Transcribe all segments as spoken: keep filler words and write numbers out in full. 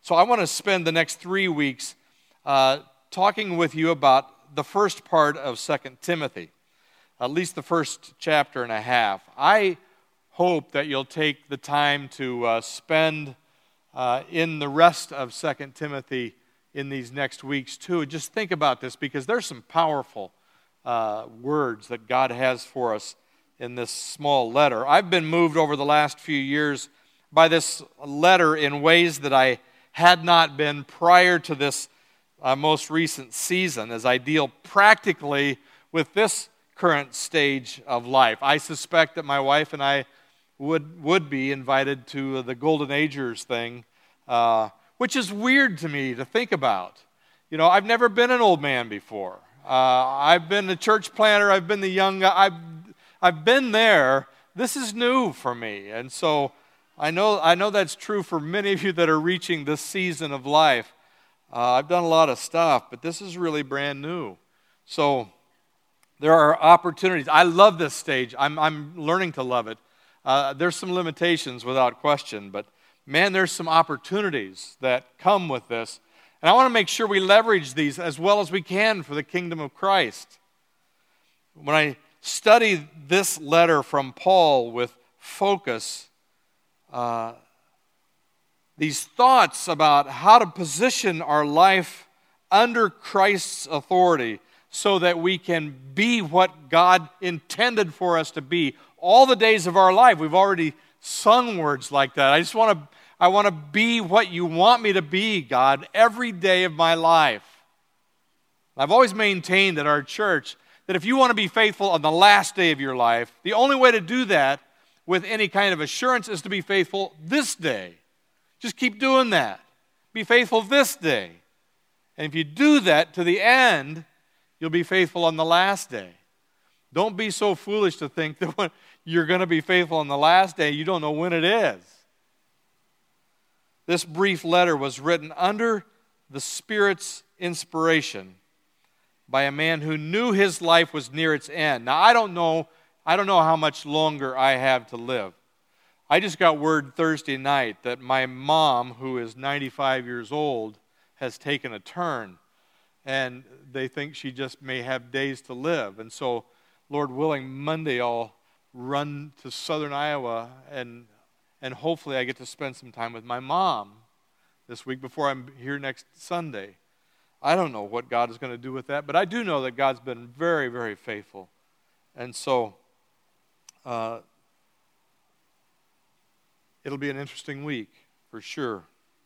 So I want to spend the next three weeks uh, talking with you about the first part of Second Timothy, at least the first chapter and a half. I hope that you'll take the time to uh, spend uh, in the rest of Second Timothy in these next weeks too. Just think about this, because there's some powerful uh, words that God has for us in this small letter. I've been moved over the last few years by this letter in ways that I had not been prior to this uh, most recent season, as I deal practically with this current stage of life. I suspect that my wife and I would would be invited to the Golden Agers thing, uh, which is weird to me to think about. You know, I've never been an old man before. Uh, I've been a church planter. I've been the young guy. I've, I've been there. This is new for me. And so I know I know that's true for many of you that are reaching this season of life. Uh, I've done a lot of stuff, but this is really brand new. So there are opportunities. I love this stage. I'm, I'm learning to love it. Uh, there's some limitations without question, but man, there's some opportunities that come with this. And I want to make sure we leverage these as well as we can for the kingdom of Christ. When I study this letter from Paul with focus, uh, these thoughts about how to position our life under Christ's authority so that we can be what God intended for us to be all the days of our life. We've already sung words like that. I just want to I want to be what you want me to be, God, every day of my life. I've always maintained at our church that if you want to be faithful on the last day of your life, the only way to do that with any kind of assurance is to be faithful this day. Just keep doing that. Be faithful this day. And if you do that to the end, you'll be faithful on the last day. Don't be so foolish to think that when you're going to be faithful on the last day, you don't know when it is. This brief letter was written under the Spirit's inspiration by a man who knew his life was near its end. Now, I don't know, I don't know how much longer I have to live. I just got word Thursday night that my mom, who is ninety-five years old, has taken a turn, and they think she just may have days to live. And so, Lord willing, Monday I'll run to southern Iowa, and and hopefully I get to spend some time with my mom this week before I'm here next Sunday. I don't know what God is going to do with that, but I do know that God's been very, very faithful. And so, uh, it'll be an interesting week, for sure.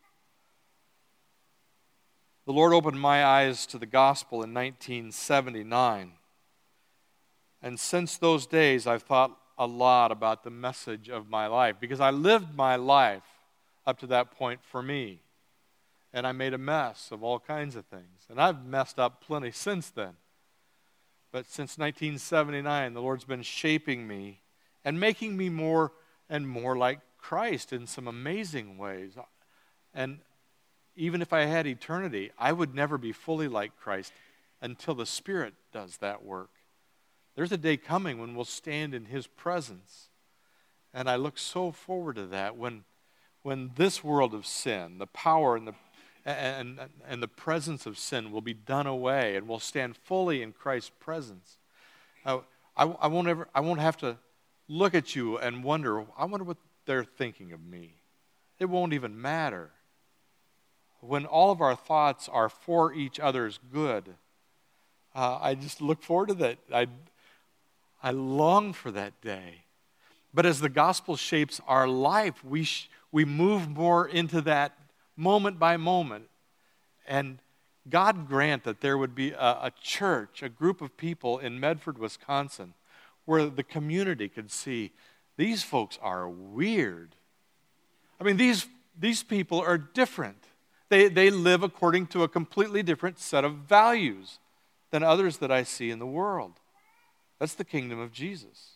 The Lord opened my eyes to the gospel in nineteen seventy-nine. And since those days, I've thought a lot about the message of my life, because I lived my life up to that point for me. And I made a mess of all kinds of things. And I've messed up plenty since then. But since nineteen seventy-nine, the Lord's been shaping me and making me more and more like Christ in some amazing ways. And even if I had eternity, I would never be fully like Christ until the Spirit does that work. There's a day coming when we'll stand in His presence. And I look so forward to that, when when this world of sin, the power and the and, and the presence of sin will be done away, and we'll stand fully in Christ's presence. Uh, I, I won't ever I won't have to look at you and wonder, I wonder what they're thinking of me. It won't even matter. When all of our thoughts are for each other's good, uh, I just look forward to that. I, I long for that day. But as the gospel shapes our life, we sh- we move more into that moment by moment. And God grant that there would be a, a church, a group of people in Medford, Wisconsin, where the community could see, these folks are weird. I mean, these these people are different. They they live according to a completely different set of values than others that I see in the world. That's the kingdom of Jesus.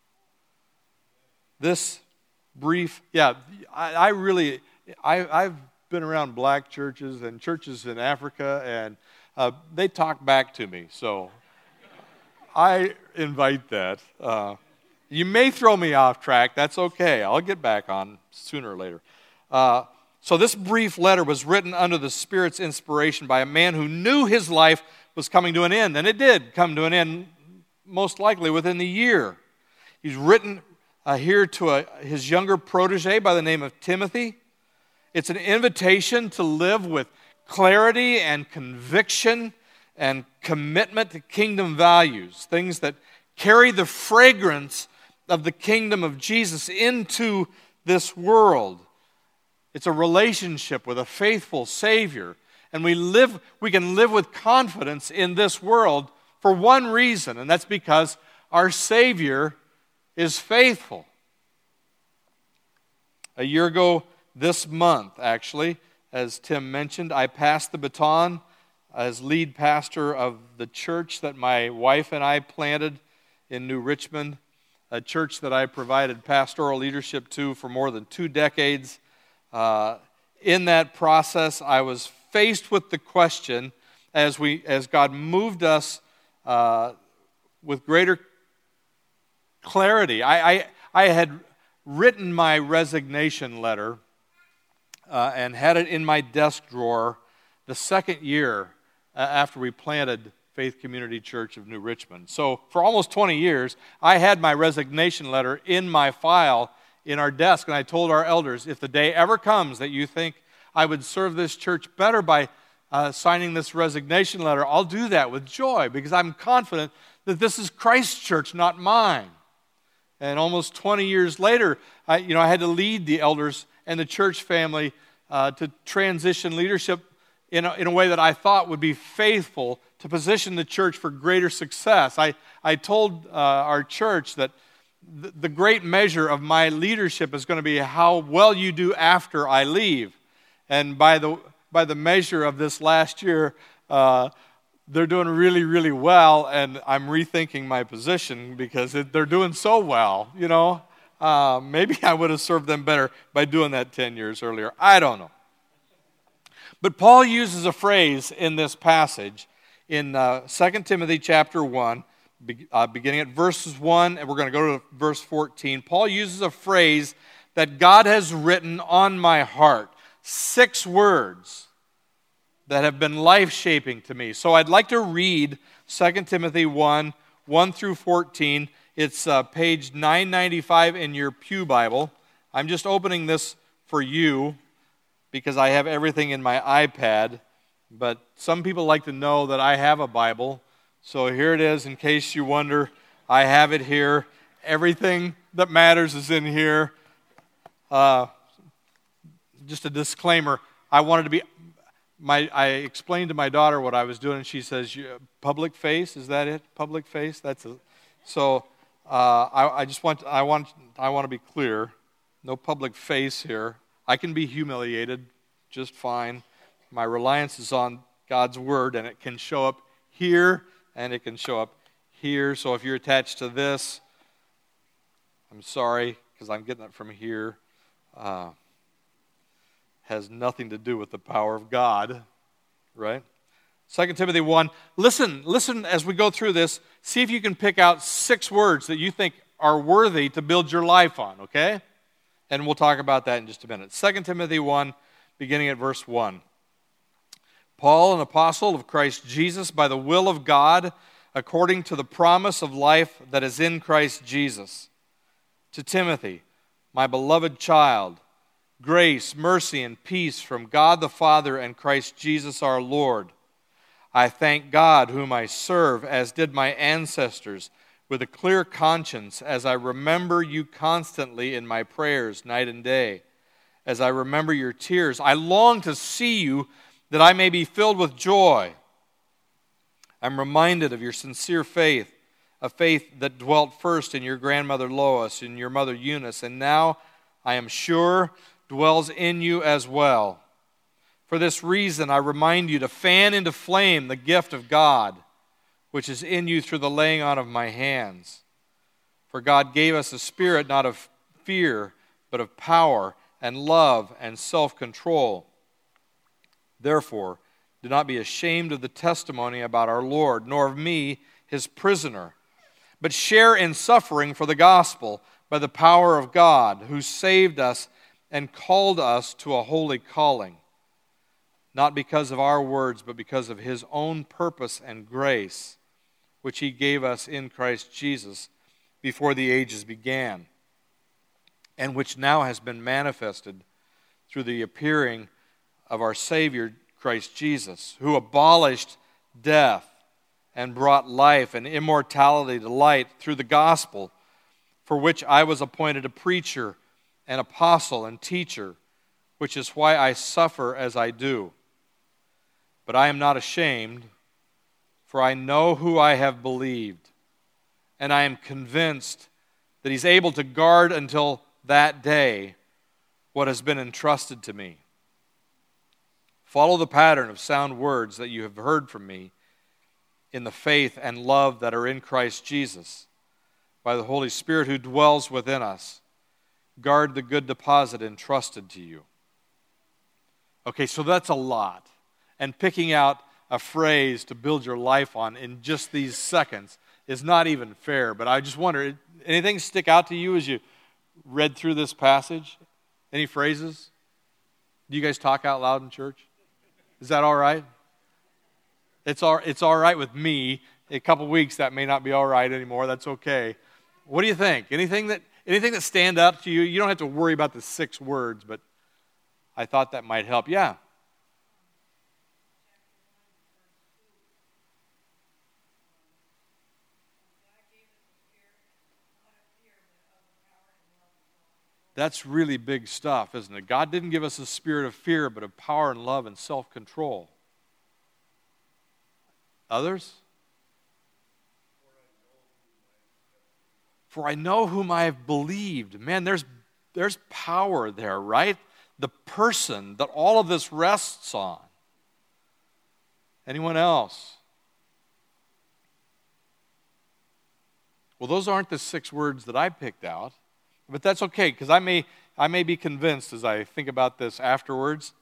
This brief, yeah, I, I really, I, I've been around black churches and churches in Africa, and uh, they talk back to me, so I invite that. Uh, you may throw me off track, that's okay. I'll get back on sooner or later. Uh, So this brief letter was written under the Spirit's inspiration by a man who knew his life was coming to an end, and it did come to an end most likely within the year. He's written uh, here to a, his younger protege by the name of Timothy. It's an invitation to live with clarity and conviction and commitment to kingdom values, things that carry the fragrance of the kingdom of Jesus into this world. It's a relationship with a faithful Savior, and we live we can live with confidence in this world for one reason, and that's because our Savior is faithful. A year ago this month, actually, as Tim mentioned, I passed the baton as lead pastor of the church that my wife and I planted in New Richmond, a church that I provided pastoral leadership to for more than two decades. Uh, in that process, I was faced with the question, as we, as God moved us uh, with greater clarity. I, I, I had written my resignation letter uh, and had it in my desk drawer the second year uh, after we planted Faith Community Church of New Richmond. So for almost twenty years, I had my resignation letter in my file in our desk, and I told our elders, if the day ever comes that you think I would serve this church better by uh, signing this resignation letter, I'll do that with joy, because I'm confident that this is Christ's church, not mine. And almost twenty years later, I, you know, I had to lead the elders and the church family uh, to transition leadership in a, in a way that I thought would be faithful to position the church for greater success. I, I told uh, our church that th- the great measure of my leadership is going to be how well you do after I leave. And by the by the measure of this last year, uh, they're doing really, really well, and I'm rethinking my position because it, they're doing so well, you know. Uh, maybe I would have served them better by doing that ten years earlier. I don't know. But Paul uses a phrase in this passage in uh, Second Timothy chapter one, be, uh, beginning at verses one, and we're going to go to verse fourteen. Paul uses a phrase that God has written on my heart. Six words that have been life-shaping to me. So I'd like to read Second Timothy one, one through fourteen. It's uh, page nine ninety-five in your pew Bible. I'm just opening this for you because I have everything in my iPad, but some people like to know that I have a Bible. So here it is, in case you wonder. I have it here. Everything that matters is in here. Uh, just a disclaimer, I wanted to be... My, I explained to my daughter what I was doing, and she says, "Public face, is that it? Public face, that's it." So uh, I, I just want, I want, I want to be clear. No public face here. I can be humiliated just fine. My reliance is on God's word, and it can show up here, and it can show up here. So if you're attached to this, I'm sorry, because I'm getting it from here. Uh, has nothing to do with the power of God, right? Second Timothy one. Listen, listen as we go through this. See if you can pick out six words that you think are worthy to build your life on, okay? And we'll talk about that in just a minute. Second Timothy one, beginning at verse one. Paul, an apostle of Christ Jesus, by the will of God, according to the promise of life that is in Christ Jesus. To Timothy, my beloved child, grace, mercy, and peace from God the Father and Christ Jesus our Lord. I thank God whom I serve, as did my ancestors, with a clear conscience, as I remember you constantly in my prayers night and day. As I remember your tears, I long to see you, that I may be filled with joy. I'm reminded of your sincere faith, a faith that dwelt first in your grandmother Lois and your mother Eunice, and now I am sure dwells in you as well. For this reason, I remind you to fan into flame the gift of God, which is in you through the laying on of my hands. For God gave us a spirit not of fear, but of power and love and self-control. Therefore, do not be ashamed of the testimony about our Lord, nor of me, his prisoner, but share in suffering for the gospel by the power of God, who saved us and called us to a holy calling, not because of our words, but because of his own purpose and grace, which he gave us in Christ Jesus before the ages began, and which now has been manifested through the appearing of our Savior, Christ Jesus, who abolished death and brought life and immortality to light through the gospel, for which I was appointed a preacher, an apostle, and teacher, which is why I suffer as I do. But I am not ashamed, for I know who I have believed, and I am convinced that he's able to guard until that day what has been entrusted to me. Follow the pattern of sound words that you have heard from me in the faith and love that are in Christ Jesus, by the Holy Spirit who dwells within us. Guard the good deposit entrusted to you. Okay, so that's a lot. And picking out a phrase to build your life on in just these seconds is not even fair. But I just wonder, anything stick out to you as you read through this passage? Any phrases? Do you guys talk out loud in church? Is that all right? It's all, it's all right with me. In a couple weeks, that may not be all right anymore. That's okay. What do you think? Anything that anything that stand out to you? You don't have to worry about the six words, but I thought that might help. Yeah. That's really big stuff, isn't it? God didn't give us a spirit of fear, but of power and love and self-control. Others? For I know whom I have believed. Man, there's, there's power there, right? The person that all of this rests on. Anyone else? Well, those aren't the six words that I picked out. But that's okay, because I may, I may be convinced as I think about this afterwards.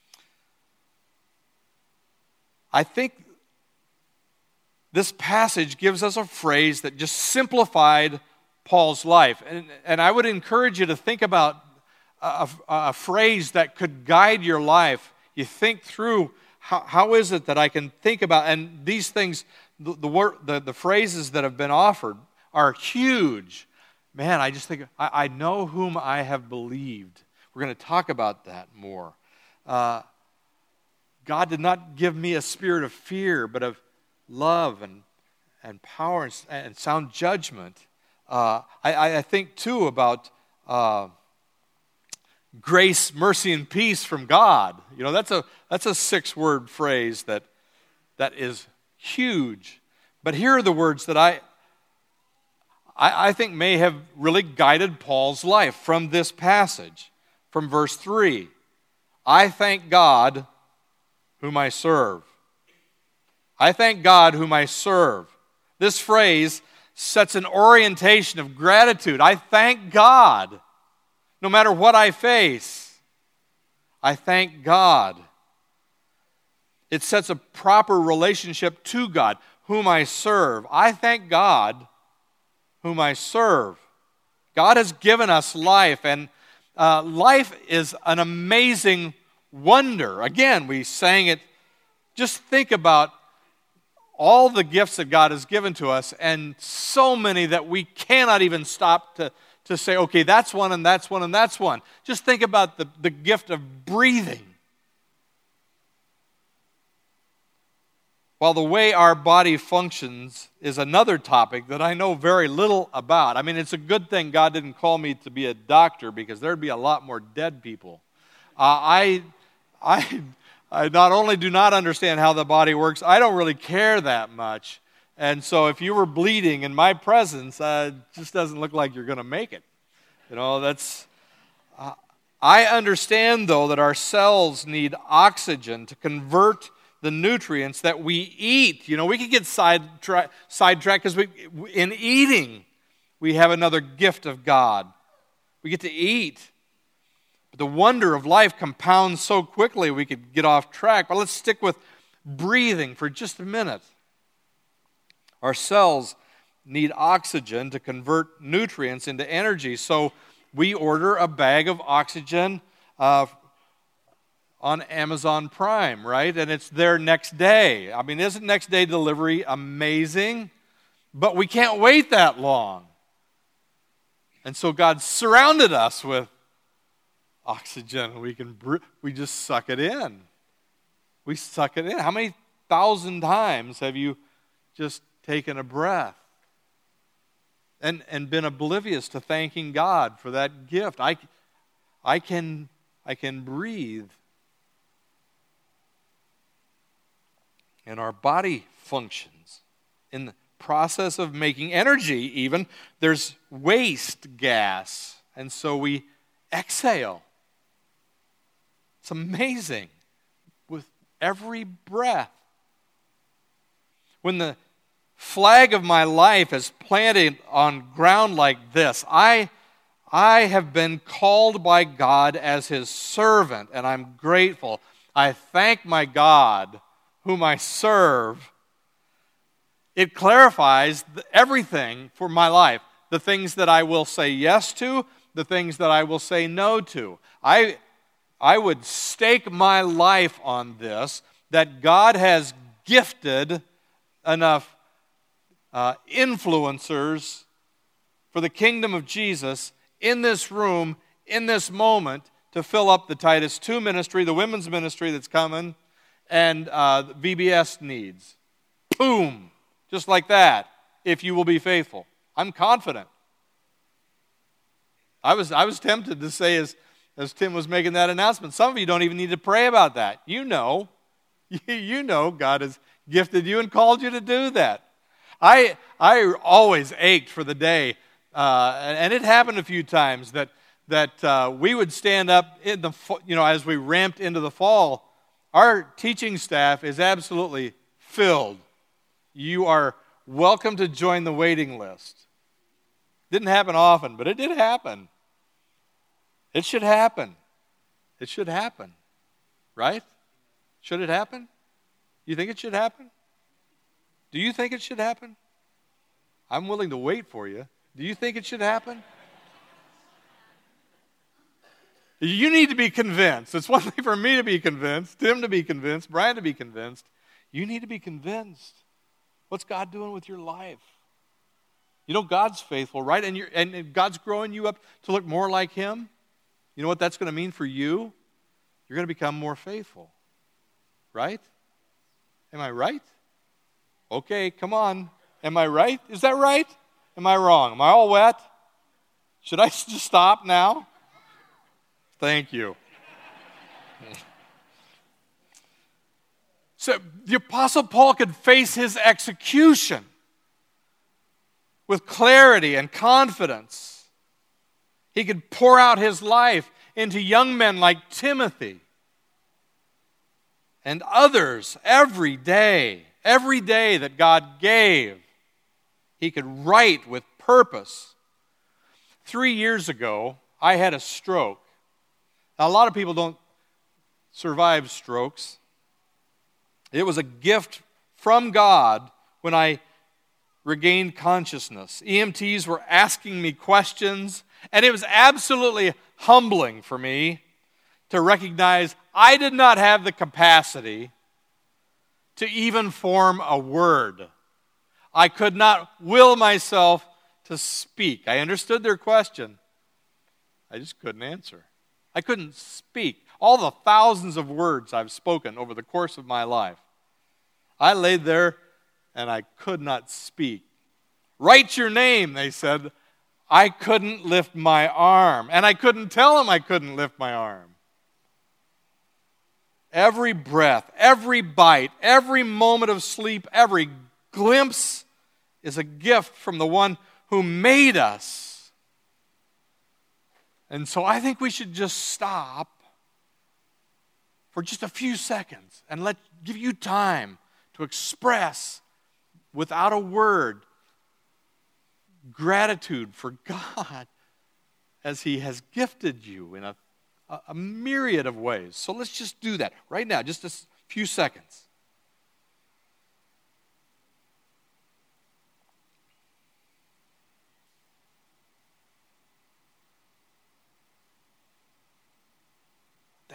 I think this passage gives us a phrase that just simplified Paul's life. And, and I would encourage you to think about a, a phrase that could guide your life. You think through, how, how is it that I can think about, and these things, the, the, word, the, the phrases that have been offered are huge. Man, I just think, I, I know whom I have believed. We're going to talk about that more. Uh, God did not give me a spirit of fear, but of love and, and power and, and sound judgment. Uh, I, I think, too, about uh, grace, mercy, and peace from God. You know, that's a, that's a six-word phrase that, that is huge. But here are the words that I... I think may have really guided Paul's life from this passage, from verse three. I thank God whom I serve. I thank God whom I serve. This phrase sets an orientation of gratitude. I thank God no matter what I face. I thank God. It sets a proper relationship to God, whom I serve. I thank God whom I serve. God has given us life, and uh, life is an amazing wonder. Again, we sang it. Just think about all the gifts that God has given to us, and so many that we cannot even stop to, to say, okay, that's one, and that's one, and that's one. Just think about the, the gift of breathing. While the way our body functions is another topic that I know very little about. I mean, it's a good thing God didn't call me to be a doctor, because there'd be a lot more dead people. Uh, I, I, I not only do not understand how the body works, I don't really care that much. And so if you were bleeding in my presence, uh, it just doesn't look like you're going to make it. You know, that's... Uh, I understand, though, that our cells need oxygen to convert the nutrients that we eat. You know, we can get sidetracked sidetracked because we, in eating, we have another gift of God. We get to eat. But the wonder of life compounds so quickly we could get off track. But let's stick with breathing for just a minute. Our cells need oxygen to convert nutrients into energy. So We order a bag of oxygen uh, on Amazon Prime, right? And it's there next day. I mean, isn't next day delivery amazing? But we can't wait that long. And so God surrounded us with oxygen. We can we just suck it in. We suck it in. How many thousand times have you just taken a breath and, and been oblivious to thanking God for that gift? I, I can I can breathe. And our body functions. In the process of making energy even, there's waste gas. And so we exhale. It's amazing. With every breath. When the flag of my life is planted on ground like this, I, I have been called by God as His servant, and I'm grateful. I thank my God whom I serve. It clarifies everything for my life. The things that I will say yes to, the things that I will say no to. I, I would stake my life on this, that God has gifted enough uh, influencers for the kingdom of Jesus in this room, in this moment, to fill up the Titus two ministry, the women's ministry that's coming, and uh, V B S needs. Boom! Just like that, if you will be faithful. I'm confident. I was I was tempted to say as, as Tim was making that announcement, some of you don't even need to pray about that. You know. You know God has gifted you and called you to do that. I I always ached for the day, uh, and it happened a few times, that that uh, we would stand up in the you know as we ramped into the fall. Our teaching staff is absolutely filled. You are welcome to join the waiting list. Didn't happen often, but it did happen. It should happen. It should happen. Right? Should it happen? You think it should happen? Do you think it should happen? I'm willing to wait for you. Do you think it should happen? You need to be convinced. It's one thing for me to be convinced, Tim to be convinced, Brian to be convinced. You need to be convinced. What's God doing with your life? You know God's faithful, right? And, you're, and God's growing you up to look more like Him. You know what that's going to mean for you? You're going to become more faithful. Right? Am I right? Okay, come on. Am I right? Is that right? Am I wrong? Am I all wet? Should I just stop now? Thank you. So the Apostle Paul could face his execution with clarity and confidence. He could pour out his life into young men like Timothy and others every day, every day that God gave. He could write with purpose. Three years ago, I had a stroke. Now, a lot of people don't survive strokes. It was a gift from God when I regained consciousness. E M Ts were asking me questions, and it was absolutely humbling for me to recognize I did not have the capacity to even form a word. I could not will myself to speak. I understood their question. I just couldn't answer. I couldn't speak. All the thousands of words I've spoken over the course of my life, I laid there and I could not speak. Write your name, they said. I couldn't lift my arm. And I couldn't tell them I couldn't lift my arm. Every breath, every bite, every moment of sleep, every glimpse is a gift from the one who made us. And so I think we should just stop for just a few seconds and let give you time to express without a word gratitude for God as He has gifted you in a, a, a myriad of ways. So let's just do that right now, just a few seconds.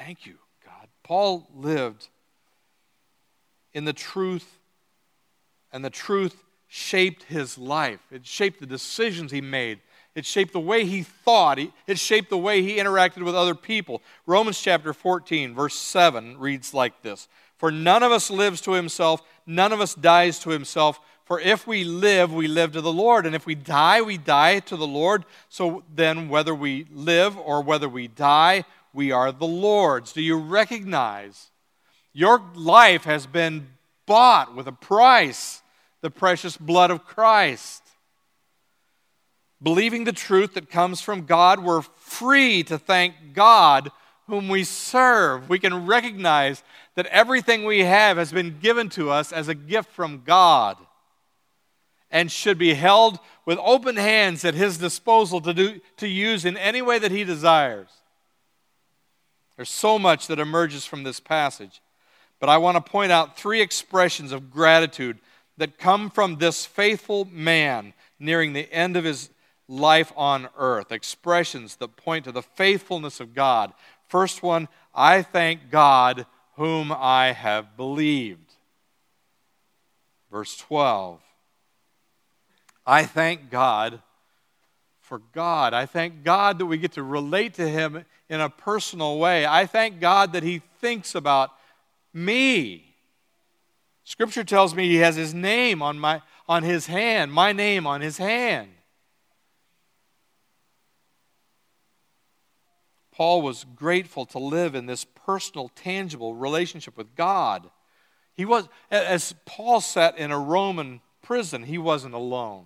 Thank you, God. Paul lived in the truth, and the truth shaped his life. It shaped the decisions he made. It shaped the way he thought. It shaped the way he interacted with other people. Romans chapter fourteen, verse seven reads like this. For none of us lives to himself, none of us dies to himself. For if we live, we live to the Lord. And if we die, we die to the Lord. So then whether we live or whether we die, we are the Lord's. Do you recognize your life has been bought with a price, the precious blood of Christ? Believing the truth that comes from God, we're free to thank God whom we serve. We can recognize that everything we have has been given to us as a gift from God and should be held with open hands at His disposal to do, to use in any way that He desires. There's so much that emerges from this passage, but I want to point out three expressions of gratitude that come from this faithful man nearing the end of his life on earth. Expressions that point to the faithfulness of God. First one, I thank God whom I have believed. Verse twelve, I thank God for God. I thank God that we get to relate to Him in a personal way. I thank God that He thinks about me. Scripture tells me He has His name on my on His hand, my name on His hand. Paul was grateful to live in this personal, tangible relationship with God. He was, as Paul sat in a Roman prison, he wasn't alone.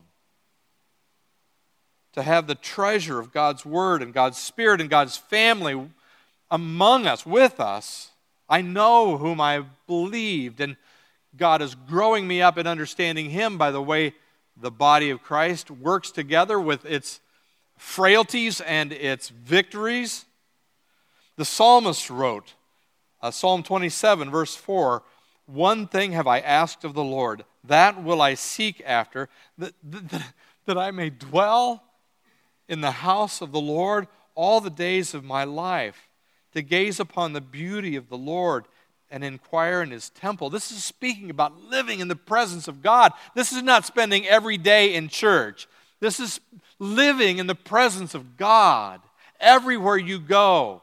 To have the treasure of God's Word and God's Spirit and God's family among us, with us, I know whom I believed, and God is growing me up in understanding Him by the way the body of Christ works together with its frailties and its victories. The psalmist wrote, uh, Psalm twenty-seven, verse four, one thing have I asked of the Lord, that will I seek after, that, that, that I may dwell in the house of the Lord all the days of my life, to gaze upon the beauty of the Lord and inquire in His temple. This is speaking about living in the presence of God. This is not spending every day in church. This is living in the presence of God everywhere you go.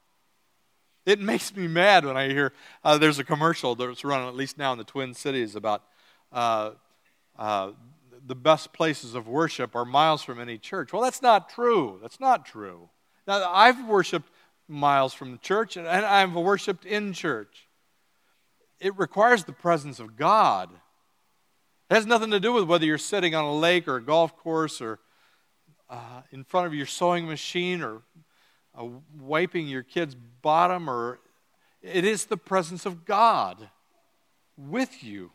It makes me mad when I hear uh, there's a commercial that's running, at least now in the Twin Cities, about uh, uh, the best places of worship are miles from any church. Well, that's not true. That's not true. Now, I've worshiped miles from the church, and I've worshiped in church. It requires the presence of God. It has nothing to do with whether you're sitting on a lake or a golf course or uh, in front of your sewing machine or uh, wiping your kid's bottom, or it is the presence of God with you.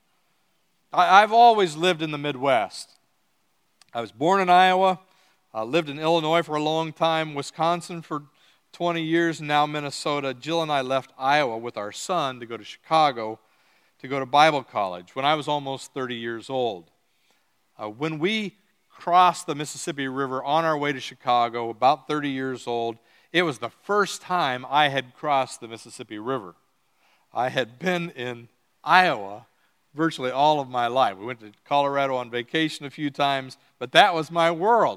I, I've always lived in the Midwest. I was born in Iowa, uh, lived in Illinois for a long time, Wisconsin for twenty years, and now Minnesota. Jill and I left Iowa with our son to go to Chicago to go to Bible college when I was almost thirty years old. Uh, when we crossed the Mississippi River on our way to Chicago, about thirty years old, it was the first time I had crossed the Mississippi River. I had been in Iowa virtually all of my life. We went to Colorado on vacation a few times, but that was my world.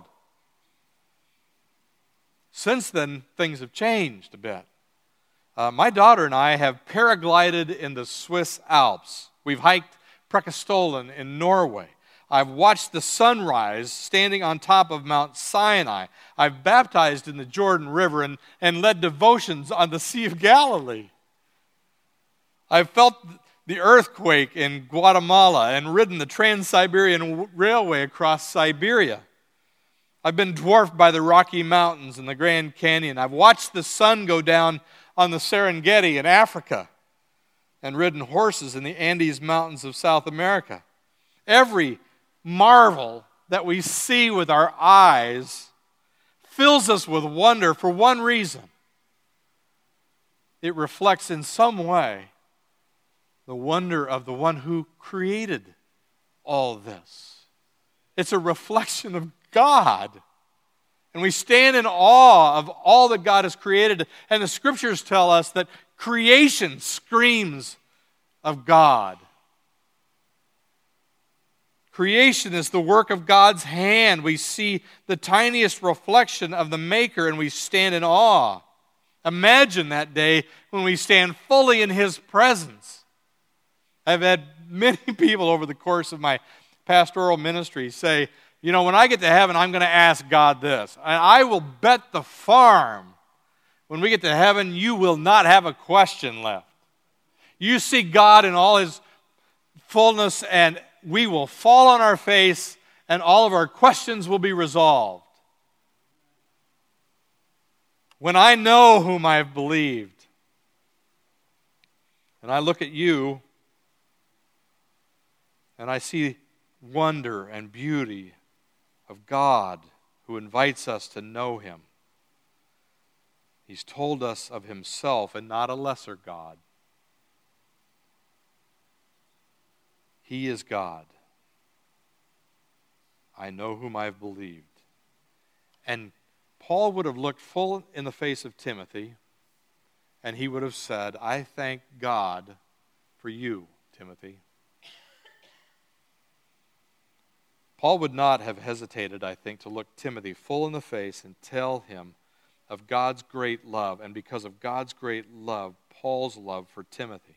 Since then, things have changed a bit. Uh, my daughter and I have paraglided in the Swiss Alps. We've hiked Preikestolen in Norway. I've watched the sunrise standing on top of Mount Sinai. I've baptized in the Jordan River and, and led devotions on the Sea of Galilee. I've felt the earthquake in Guatemala and ridden the Trans-Siberian Railway across Siberia. I've been dwarfed by the Rocky Mountains and the Grand Canyon. I've watched the sun go down on the Serengeti in Africa and ridden horses in the Andes Mountains of South America. Every marvel that we see with our eyes fills us with wonder for one reason. It reflects in some way the wonder of the one who created all this. It's a reflection of God. And we stand in awe of all that God has created. And the Scriptures tell us that creation screams of God. Creation is the work of God's hand. We see the tiniest reflection of the Maker and we stand in awe. Imagine that day when we stand fully in His presence. I've had many people over the course of my pastoral ministry say, you know, when I get to heaven, I'm going to ask God this. And I will bet the farm, when we get to heaven, you will not have a question left. You see God in all His fullness, and we will fall on our face, and all of our questions will be resolved. When I know whom I have believed, and I look at you, and I see wonder and beauty of God who invites us to know Him. He's told us of Himself and not a lesser God. He is God. I know whom I have believed. And Paul would have looked full in the face of Timothy, and he would have said, I thank God for you, Timothy. Paul would not have hesitated, I think, to look Timothy full in the face and tell him of God's great love. And because of God's great love, Paul's love for Timothy.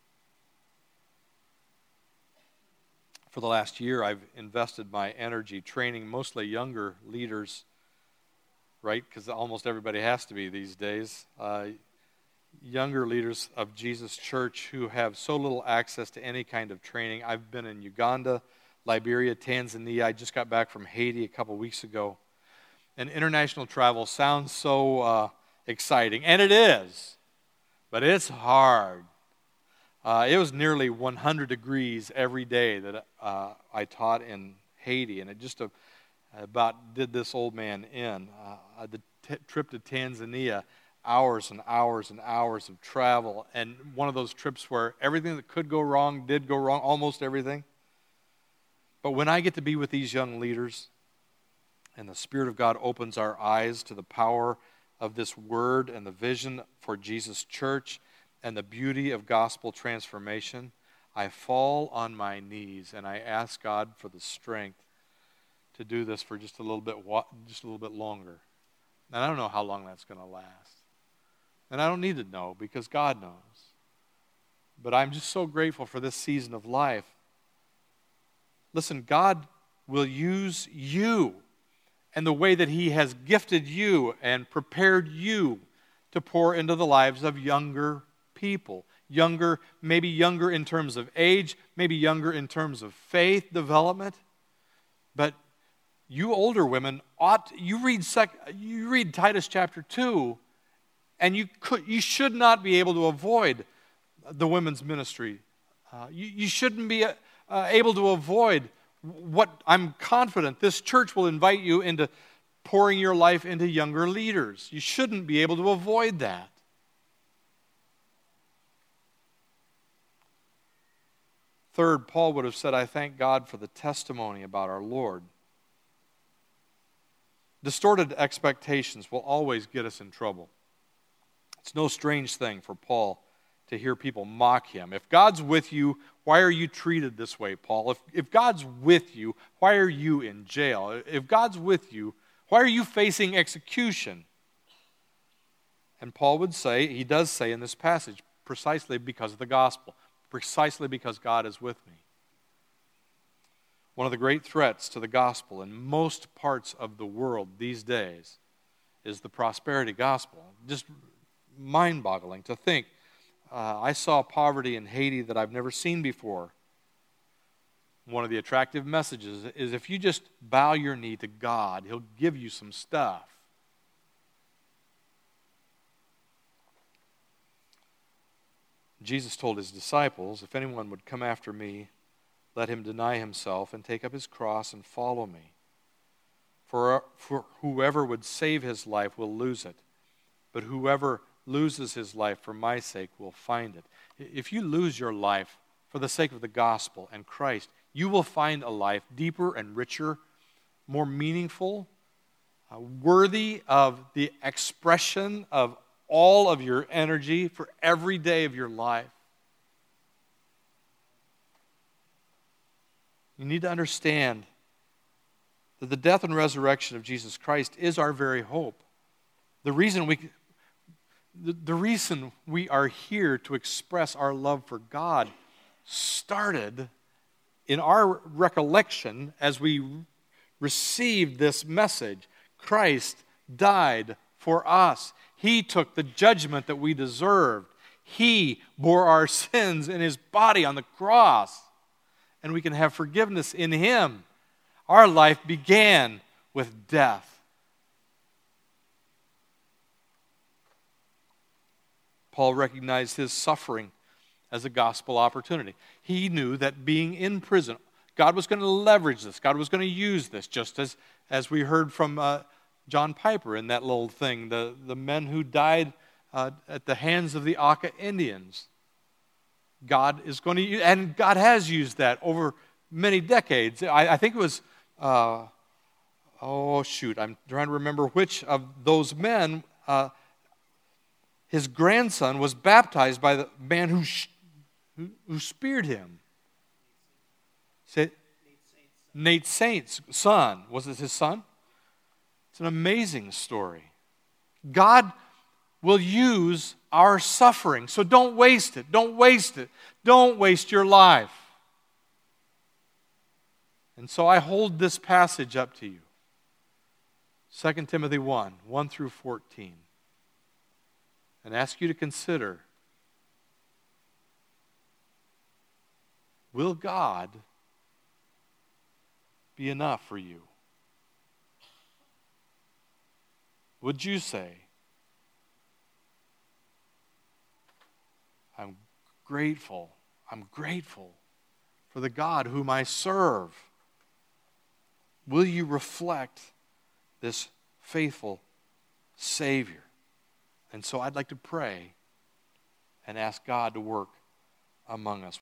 For the last year, I've invested my energy training mostly younger leaders, right? Because almost everybody has to be these days. Uh, younger leaders of Jesus Church who have so little access to any kind of training. I've been in Uganda, Liberia, Tanzania. I just got back from Haiti a couple weeks ago. And international travel sounds so uh, exciting, and it is, but it's hard. Uh, it was nearly one hundred degrees every day that uh, I taught in Haiti, and it just uh, about did this old man in. Uh, the t- trip to Tanzania, hours and hours and hours of travel, and one of those trips where everything that could go wrong did go wrong, almost everything. But when I get to be with these young leaders, and the Spirit of God opens our eyes to the power of this word and the vision for Jesus' church and the beauty of gospel transformation, I fall on my knees and I ask God for the strength to do this for just a little bit, just a little bit longer. And I don't know how long that's going to last. And I don't need to know because God knows. But I'm just so grateful for this season of life. Listen, God will use you and the way that He has gifted you and prepared you to pour into the lives of younger people. Younger, maybe younger in terms of age, maybe younger in terms of faith development. But you older women ought, you read sec, you read Titus chapter two, and you could, you should not be able to avoid the women's ministry. Uh, you, you shouldn't be uh, uh, able to avoid what I'm confident this church will invite you into pouring your life into younger leaders. You shouldn't be able to avoid that. Third, Paul would have said, I thank God for the testimony about our Lord. Distorted expectations will always get us in trouble. It's no strange thing for Paul to hear people mock him. If God's with you, why are you treated this way, Paul? If, if God's with you, why are you in jail? If God's with you, why are you facing execution? And Paul would say, he does say in this passage, precisely because of the gospel, precisely because God is with me. One of the great threats to the gospel in most parts of the world these days is the prosperity gospel. Just mind-boggling to think. Uh, I saw poverty in Haiti that I've never seen before. One of the attractive messages is if you just bow your knee to God, He'll give you some stuff. Jesus told His disciples, if anyone would come after me, let him deny himself and take up his cross and follow me. For, for whoever would save his life will lose it, but whoever loses his life for my sake will find it. If you lose your life for the sake of the gospel and Christ, you will find a life deeper and richer, more meaningful, uh, worthy of the expression of all of your energy for every day of your life. You need to understand that the death and resurrection of Jesus Christ is our very hope. The reason we, the, the reason we are here to express our love for God started in our recollection as we received this message. Christ died for us. He took the judgment that we deserved. He bore our sins in His body on the cross. And we can have forgiveness in Him. Our life began with death. Paul recognized his suffering as a gospel opportunity. He knew that being in prison, God was going to leverage this. God was going to use this, just as, as we heard from uh, John Piper in that little thing, the, the men who died uh, at the hands of the Auca Indians. God is going to use, and God has used that over many decades. I, I think it was, uh, oh shoot, I'm trying to remember which of those men, uh, his grandson was baptized by the man who, sh- who, who speared him. Say, Nate Saint's son. Was it his son? It's an amazing story. God will use our suffering. So don't waste it. Don't waste it. Don't waste your life. And so I hold this passage up to you. Second Timothy one, one through fourteen. And ask you to consider, will God be enough for you? Would you say, I'm grateful, I'm grateful for the God whom I serve? Will you reflect this faithful Savior? And so I'd like to pray and ask God to work among us.